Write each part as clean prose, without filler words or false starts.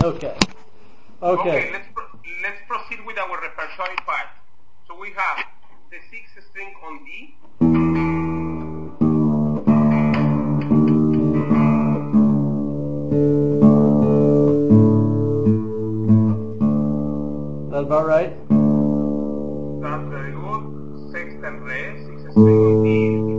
Okay. Okay, let's proceed with our repertory part. So we have the 6th string on D. That about right? That's very good. 6th and Re, 6th string on D.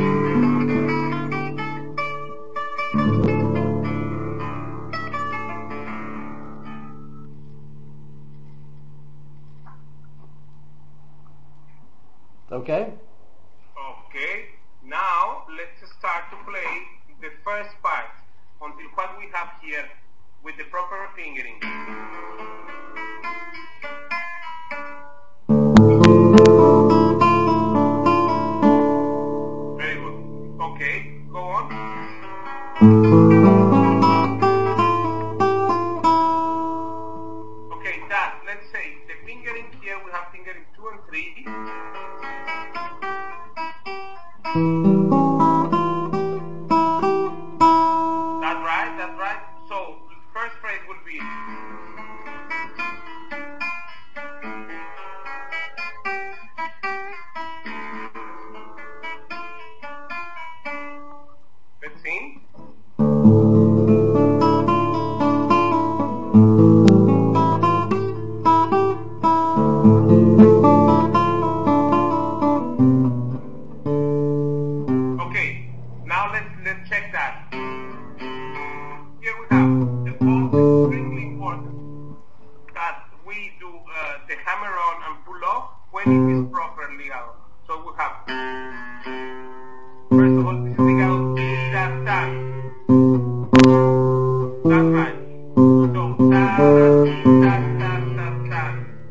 Okay. Okay, now let's start to play the first part until what we have here with the proper fingering. Very good. Okay, go on. Okay, that, let's say, the fingering here, we have fingering 2 and 3. That's right. So, first phrase will be let's sing. Okay, now let's check that. Here we have the pulse is extremely important that we do the hammer on and pull off when it is properly ligado. So we have first of all this is ligado ta ta. That's right. So ta ta ta ta ta.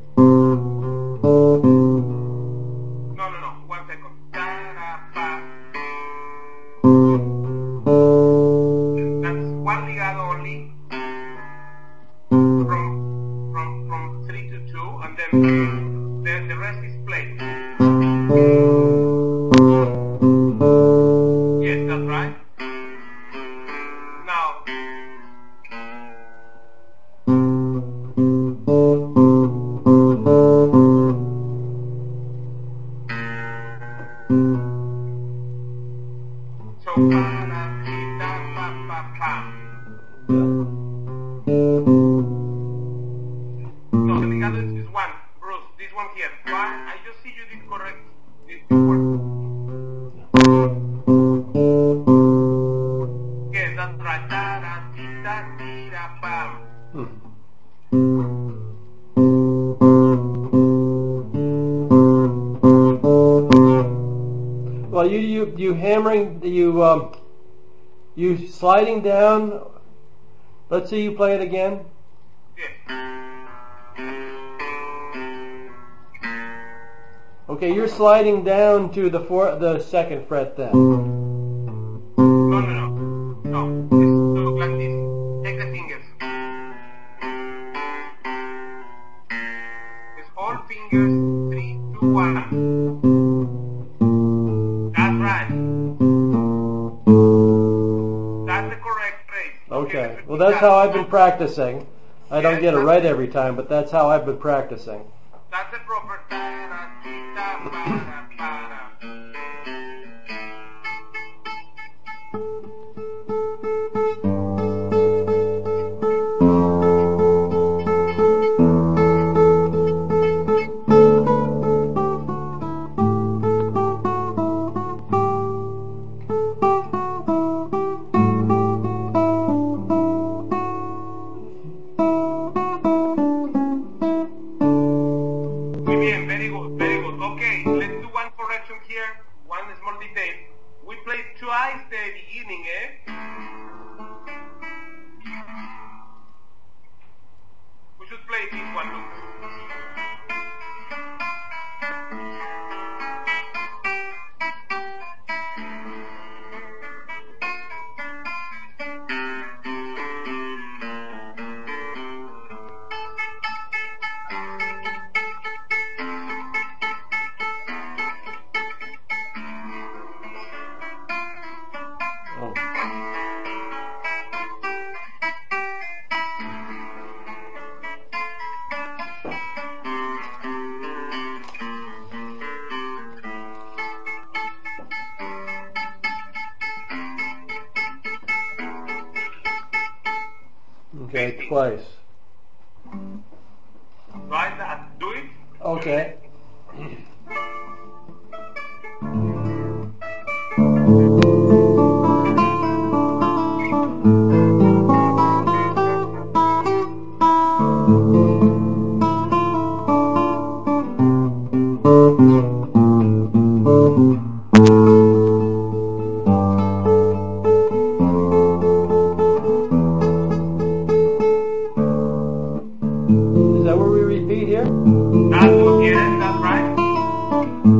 No. 1 second. Ta ra pa. That's one ligado only from 3 to 2, and then the rest is played. Yes, that's right. Now so pa la ti da pa pa pa. No, the ligado is one. Bruce, this one here. One. I just see you did correct this word. Yes, that's right. Da da ti da ti da pam. Well, you hammering, you sliding down. Let's see you play it again. Yes. Okay, you're sliding down to the 2nd fret then. No. Just look like this. Take the fingers. It's all fingers. 3, 2, 1. That's right. That's the correct phrase. Okay. Well, that's how I've been practicing. I don't get it right every time, but that's how I've been practicing. That's the proper Very good. Okay, let's do one correction here, one small detail. We played twice the beginning, We should play this one, look. Okay, Tasting. twice. Try that. Do it. Okay. Is that where we repeat here? That's good. Yes, that's right.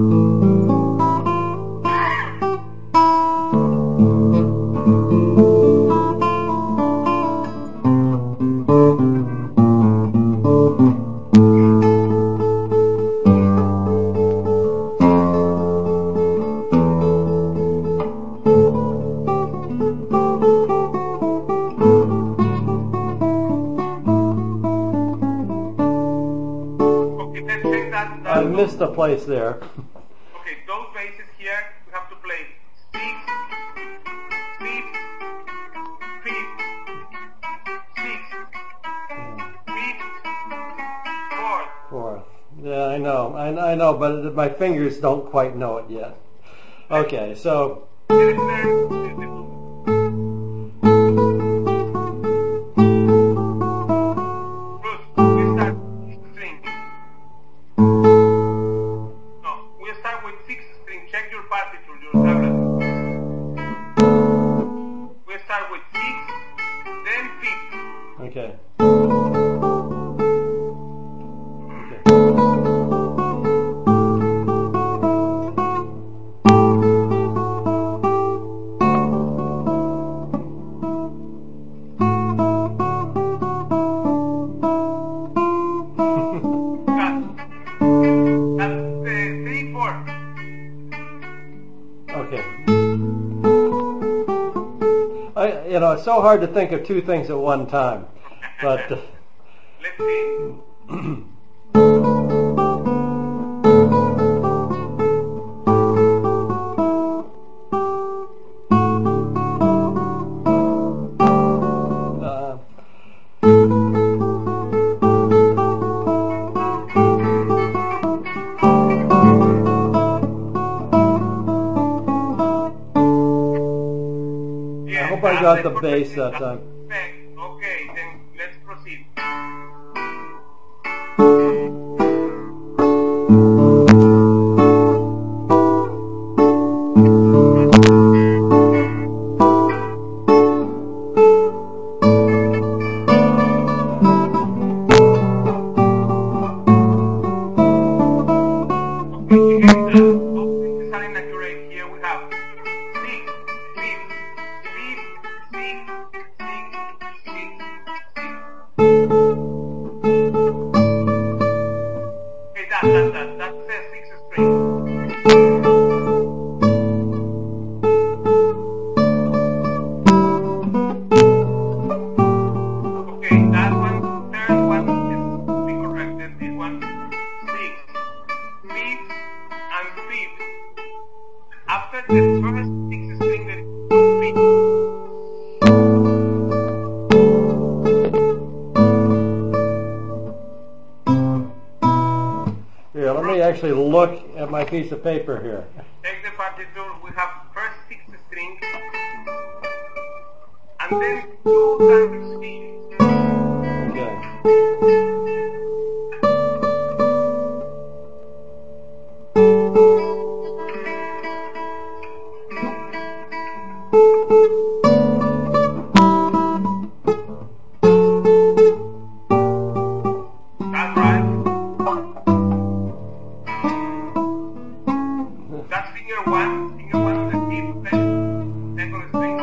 Okay, let's check that. I missed a place there. Okay, those basses here, we have to play sixth, fifth, fifth, sixth, fifth, fourth. Fourth. Yeah, I know. I know, but my fingers don't quite know it yet. Okay, so Let's learn the Bruce, we start string. No, we start with sixth string. Check your partiture, your tablet. We start with sixth, then fifth. okay. Okay. That's 3, 4. Okay. It's so hard to think of two things at one time. But Let's see. uh, Yeah, I hope I got the bass that time. Perfect. Okay, then let's proceed. Okay, those things are inaccurate. Here we have six, fifth, fifth, six, six, six, six. Okay, that's the sixth string. Okay, that one, third one is incorrect. Then this one, sixth, fifth, and fifth. After the first sixth string, there is fifth. Here, let me actually look at my piece of paper here. Take the partiture. We have first sixth string, and then two times fifth. Okay. That's right. That's finger one to the fifth, second string.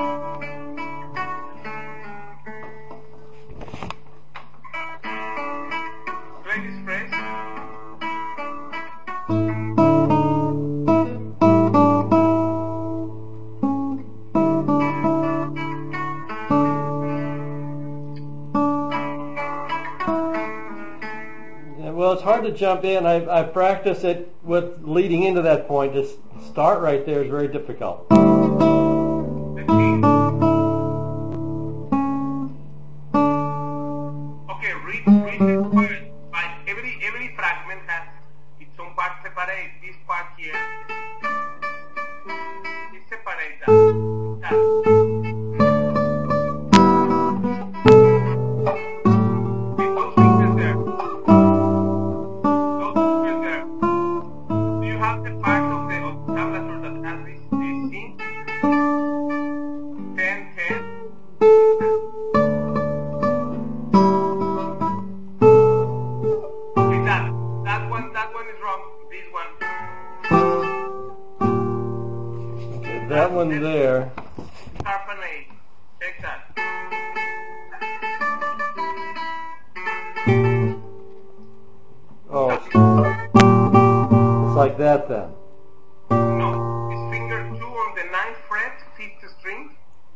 Play this phrase. Yeah, well, it's hard to jump in. I practice it with leading into that point. Just start right there is very difficult. Let's see. read this part. Like every fragment has its own part separate. This part here is separate. That. Those fingers there. Those fingers there. Do you have the part of the tablature that has this scene? 10, 10. Okay, that one is wrong. This one. Okay, that one there. Carbonate. Check that. Oh, it's like that then. No, it's finger 2 on the 9th fret, 5th string.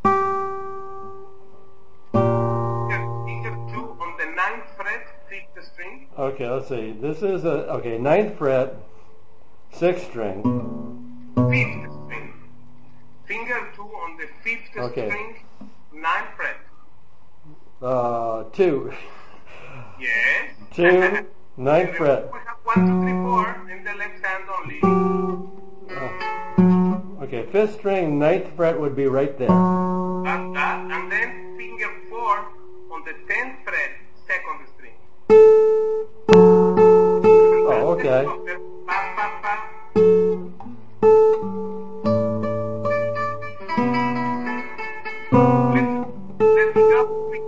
Finger 2 on the 9th fret, 5th string. Okay, let's see. This is ninth fret, 6th string. 5th string. Finger 2 on the 5th Okay. string, 9th fret. 2. Yes. 2, 9th fret. We have 1, 2, 3, 4 in the left hand only. Okay, 5th string, 9th fret would be right there. That's that. And then finger 4 on the 10th fret, 2nd string. Oh, okay. Pa, pa, pa. Let's go.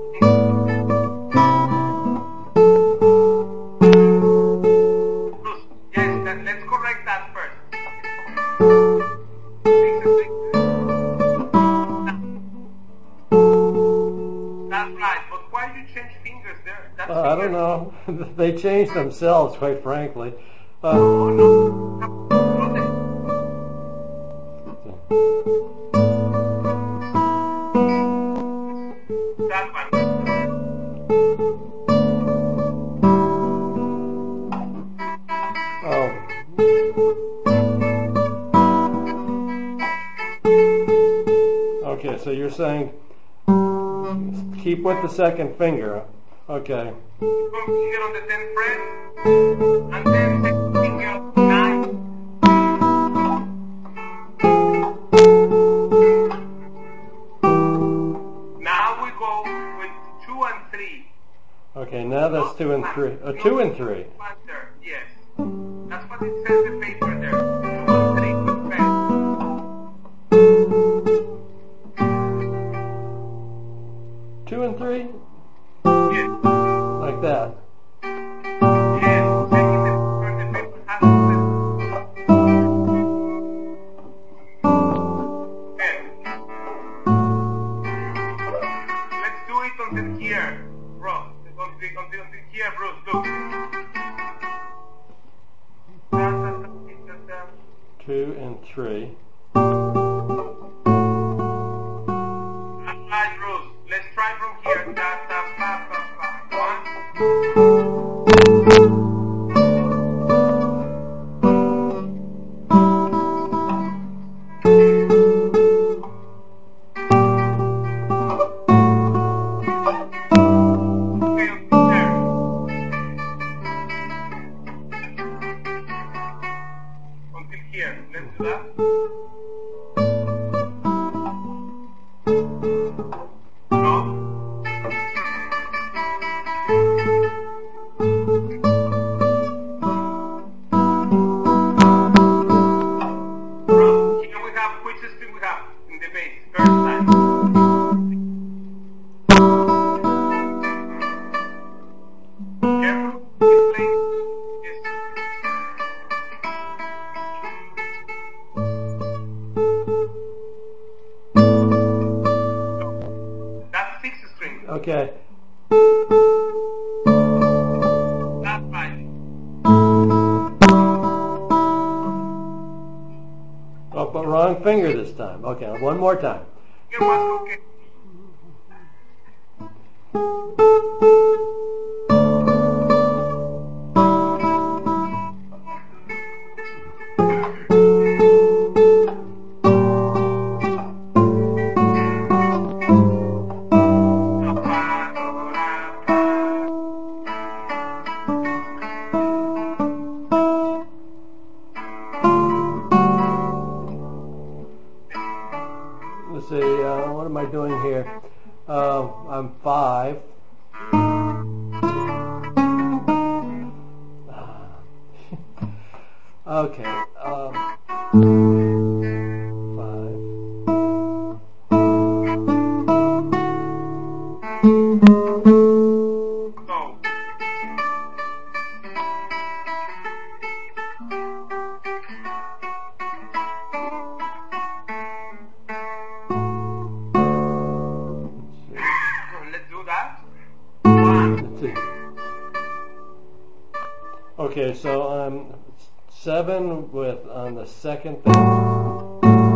Yes, let's correct that first. That's right, but why you change fingers there? That's I don't know. They changed themselves, quite frankly. Oh, no. That one. Oh. Okay, so you're saying keep with the second finger. Okay. One finger on the 10th fret, and then second finger 9. Now we go with 2 and 3. Okay, now that's 2 and 3. 2 and 3. Faster, yes. That's what it says the paper there. 2 and 3 with pen. 2 and 3? Yes. Like that. Yes. Checking the paper has pen. Let's do it until here, bro. Until here, Bruce. Look. 2 and 3. Alright, Bruce. Let's try from here. Da, da, pa, pa, pa. 1. Okay, there. Until here. Let's do that. No. Bro, here we have which string we have in the bass. First time. Careful. Keep playing. Yes. That's 6th string. Okay. That's right. Oh, but wrong finger this time. Okay, one more time. Here was okay. Okay. 5. Go. Let's do that. 1. Let's see. Okay, so I'm 7 with on the second thing.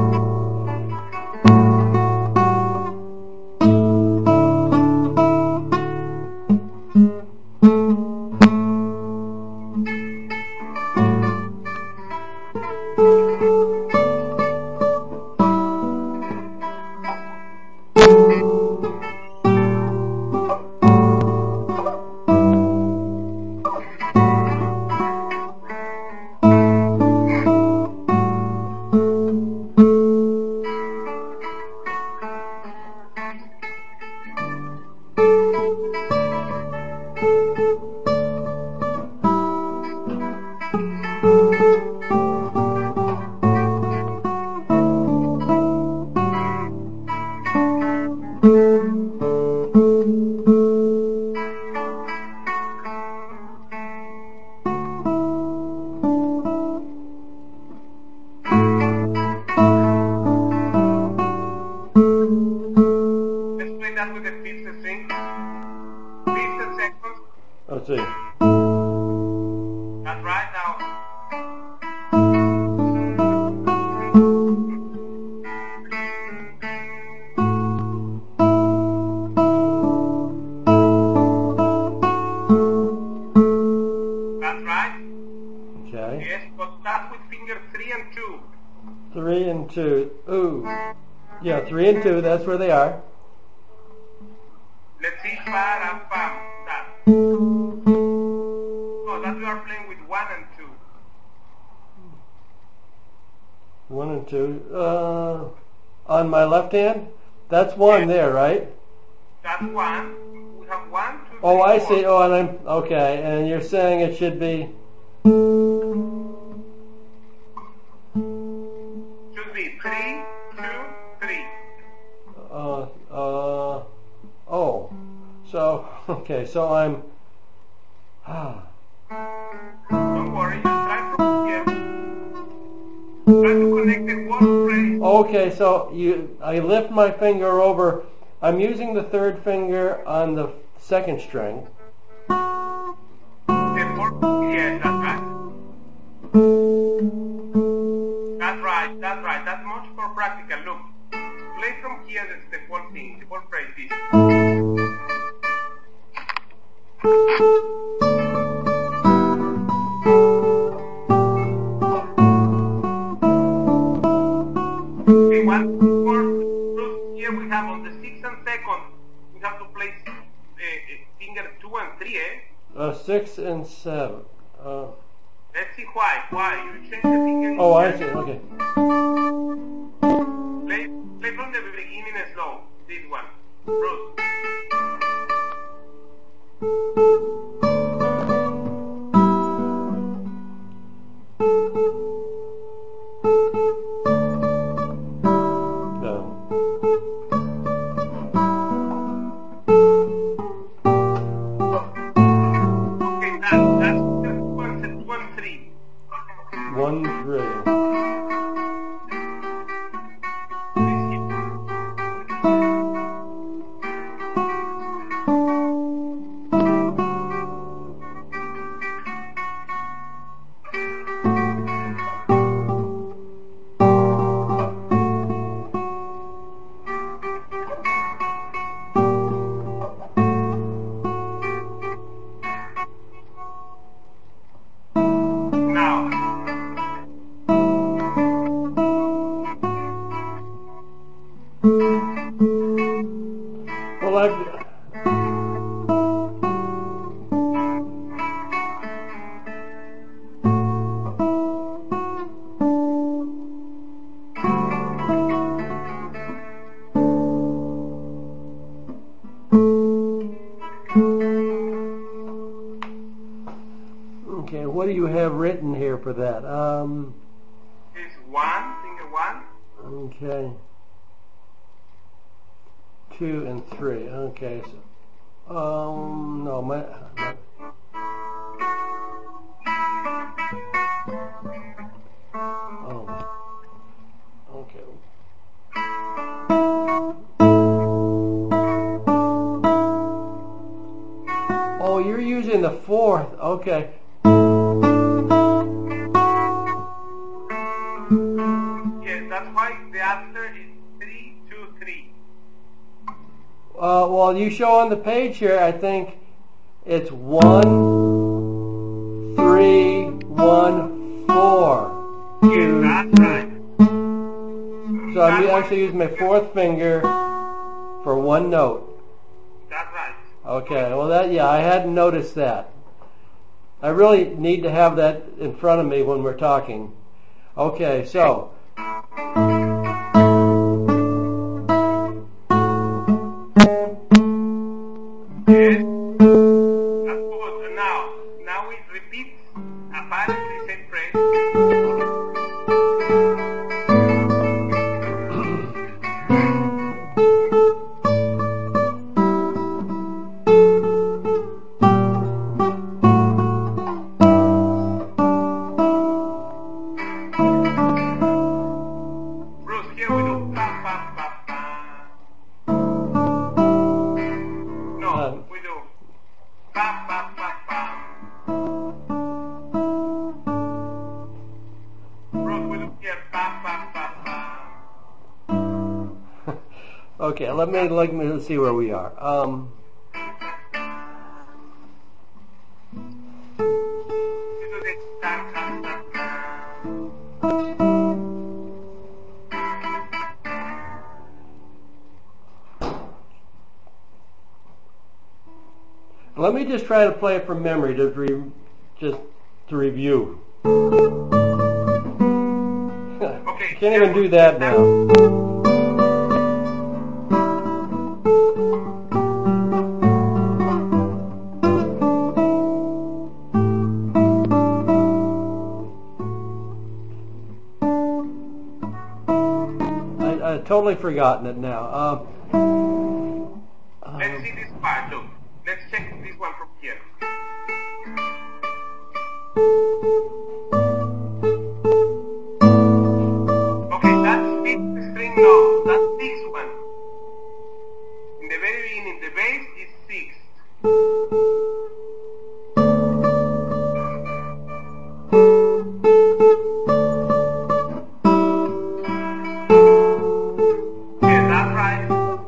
Let's play that with the fifth string. 15 seconds. Let's see. That's right now. That's right. Okay. Yes, but that's with finger 3 and 2. 3 and 2. Ooh. Yeah, 3 and 2, that's where they are. Let's see, para, pa, that. Oh, that we are playing with 1 and 2. 1 and 2. On my left hand? That's 1 there, right? That's 1. We have 1, 2, 3, Oh, I 4. see. Oh, and I'm okay. And you're saying it should be Should be 3, 2, 3. oh. So, okay, so I'm Don't worry, just try from here. Try to connect the word phrase. okay, so I lift my finger over. I'm using the third finger on the second string. The fourth, yes, that's right. That's right, that's right. That's much more practical. Look, play from here the whole thing, the whole phrase is. Okay, one more root here we have on the 6th and 2nd, we have to place finger 2 and 3, eh? 6 and 7. Let's see why. Why? You change the finger. Oh, I see. Okay. Play from the beginning slow. This one. Root. Okay, that's 2 and 3. 1, 3. what do you have written here for that? It's one, finger one. Okay. 2 and 3. Okay. So, no, my. Oh. Okay. Oh, you're using the 4th. Okay. Yes, that's why the answer is 3, 2, 3. Well, you show on the page here, I think it's 1, 3, 1, 4. Yes, that's right. So I'm actually using my 4th finger for one note. That's right. Okay, well I hadn't noticed that. I really need to have that in front of me when we're talking. Okay, so. Yes. That's good. And now we repeat apparently same phrase. Bruce, here we do pa pa pa pa. No, we do pa pa pa pa. Bruce, we do here pa pa pa pa. Okay, let me see where we are. We do the ta ta ta ta. Let me just try to play it from memory to review. Okay. Can't even do that now. I've totally forgotten it now. Let's see this part. Look, let's check this one from here. Okay, that's fifth string. No, that's sixth one. In the very beginning, the bass is sixth. Yeah, that's right.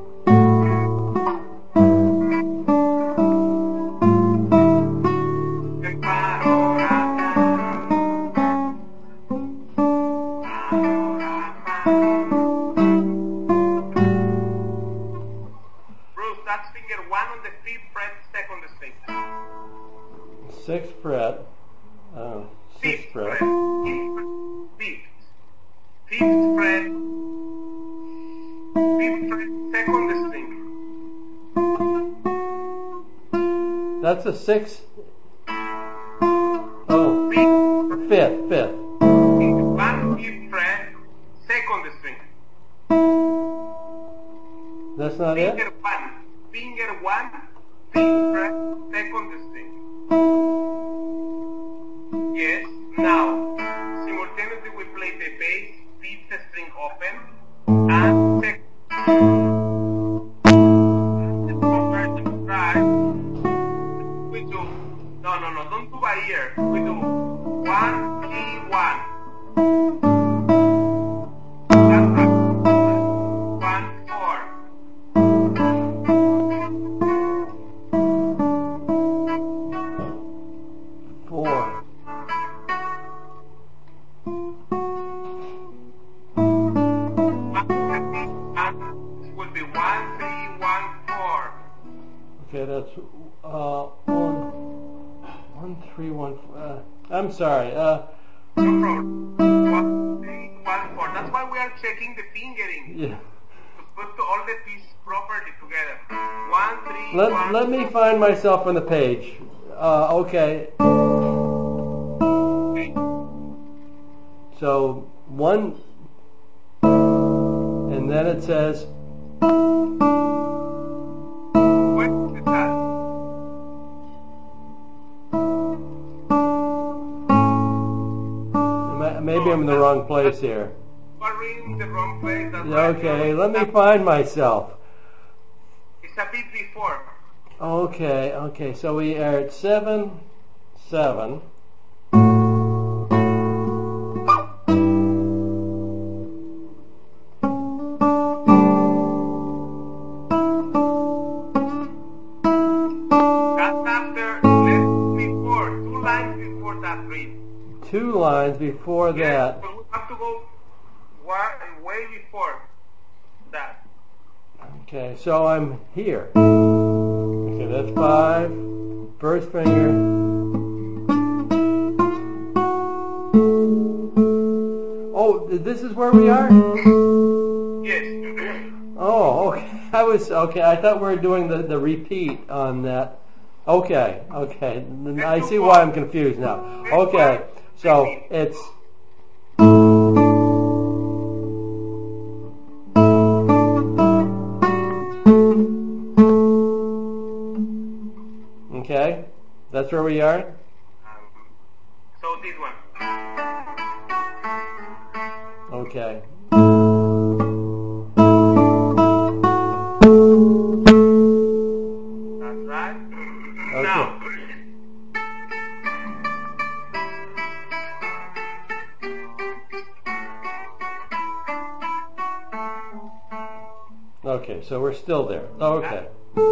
Bruce, that's finger one on the fifth fret, second string. 6th fret. 6th Fifth fret. fret. Fifth. Fifth fret. Fifth fret, second string. That's a 6th. Oh, Fifth. 5th. One fifth fret, second string. That's not Finger it? one, fifth fret, second string. Yes. Now, simultaneously we play the bass, fifth string open, and second. And the conversion right. We do. No, don't do by ear. We do 1, 3, 1. That's right. 1, 4. 4. It will be 1, 3, 1, 4. Okay, that's 1, 3, 1. I'm sorry. No problem. 1, 3, 1, 4. That's why we are checking the fingering. Yeah. To put all the pieces properly together. 1, 3, 1. Let me find myself on the page. Okay. So one, and then it says, What is that? maybe I'm in the wrong place here. We're reading the wrong place. That's right. Okay, let me find myself. It's a bit before. Okay, so we are at 7, 7. That's after, before, 2 lines before that read. 2 lines before Yes, that. but we have to go way before that. Okay, so I'm here. Okay, that's 5. First finger. Oh, this is where we are? Yes. Oh, okay. I thought we were doing the repeat on that. Okay. I see why I'm confused now. Okay, so it's okay. That's where we are. So this one. Okay. That's right. Okay. Now. Okay, so we're still there. Okay.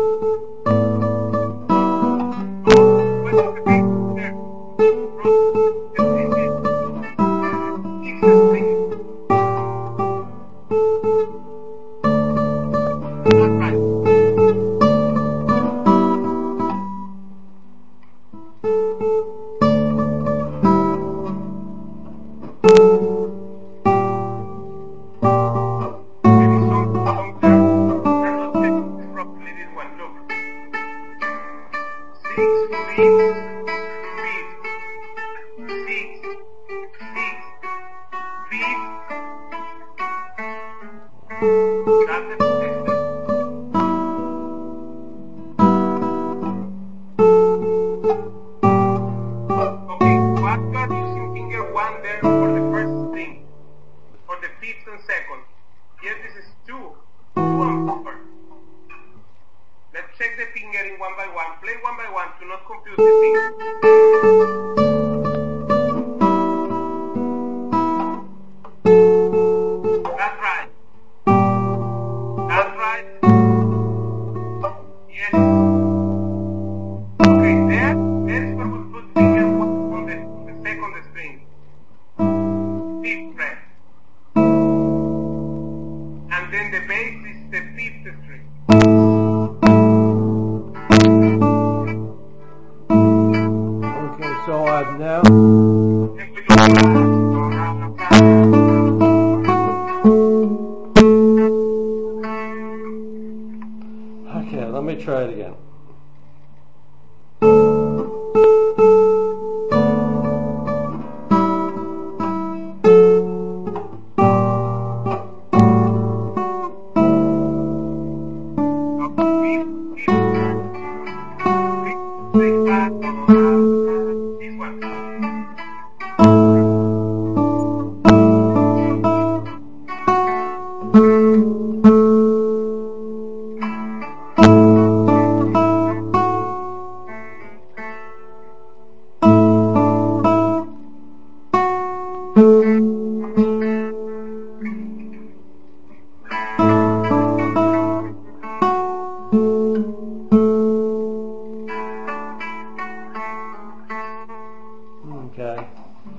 Okay, let me try it again. Okay.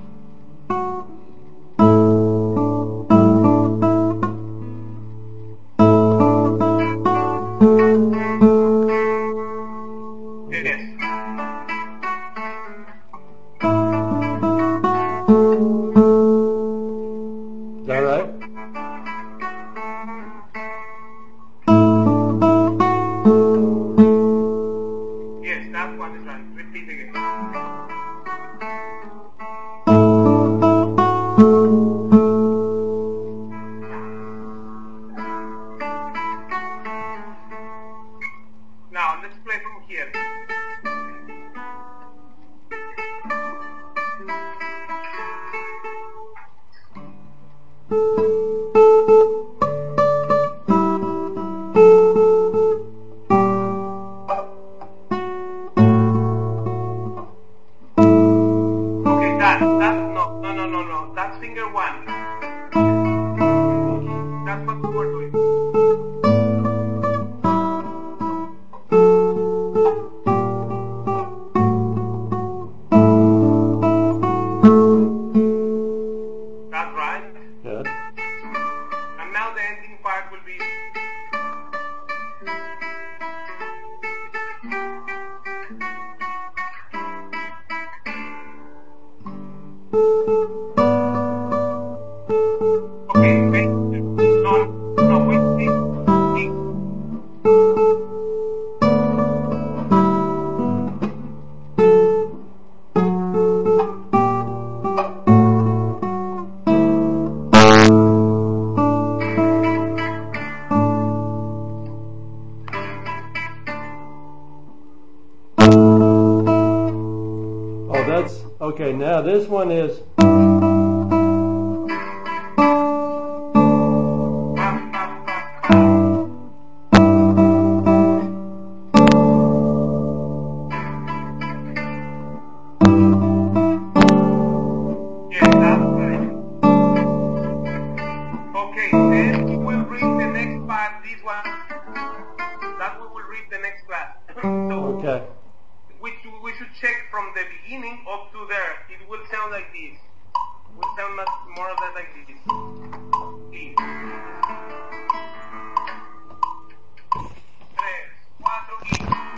Is that right? Yes, that one is right. Repeat again. finger 1. That's what we were doing. That's right. Good. And now the ending part will be. Okay, wait. No, wait. Oh, that's okay. Now this one is. Yes, that's right. Okay, then we will read the next part, this one. That we will read the next class. So, Okay. we should check from the beginning up to there. It will sound like this. It will sound much more or less like this. Please. 3, 4, y...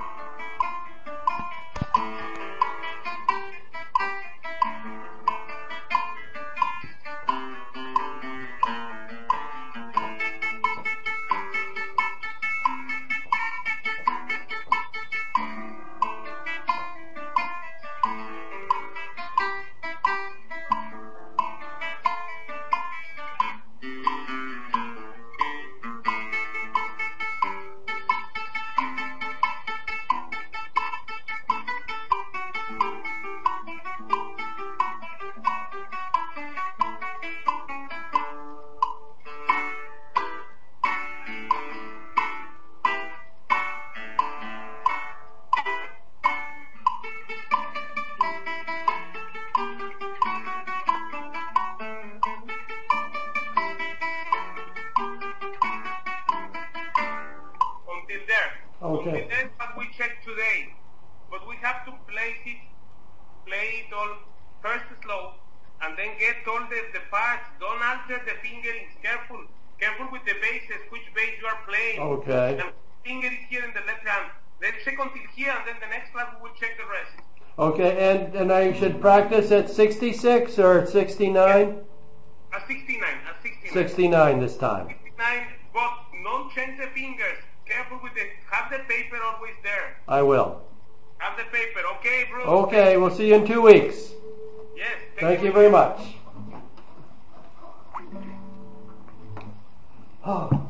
Until there. Okay. Until that's what we checked today. But we have to play it all first slow, and then get all the parts. Don't alter the fingerings. Careful with the basses, which bass you are playing. Okay. And finger is here in the left hand. Let's check until here, and then the next class we will check the rest. Okay, and I should practice at 66 or 69? At 69. 69 this time. 69, but don't change the fingers. Careful with it. Have the paper always there. I will. Have the paper. Okay, Bruce? Okay, we'll see you in 2 weeks. Yes. Thank you very much. Oh.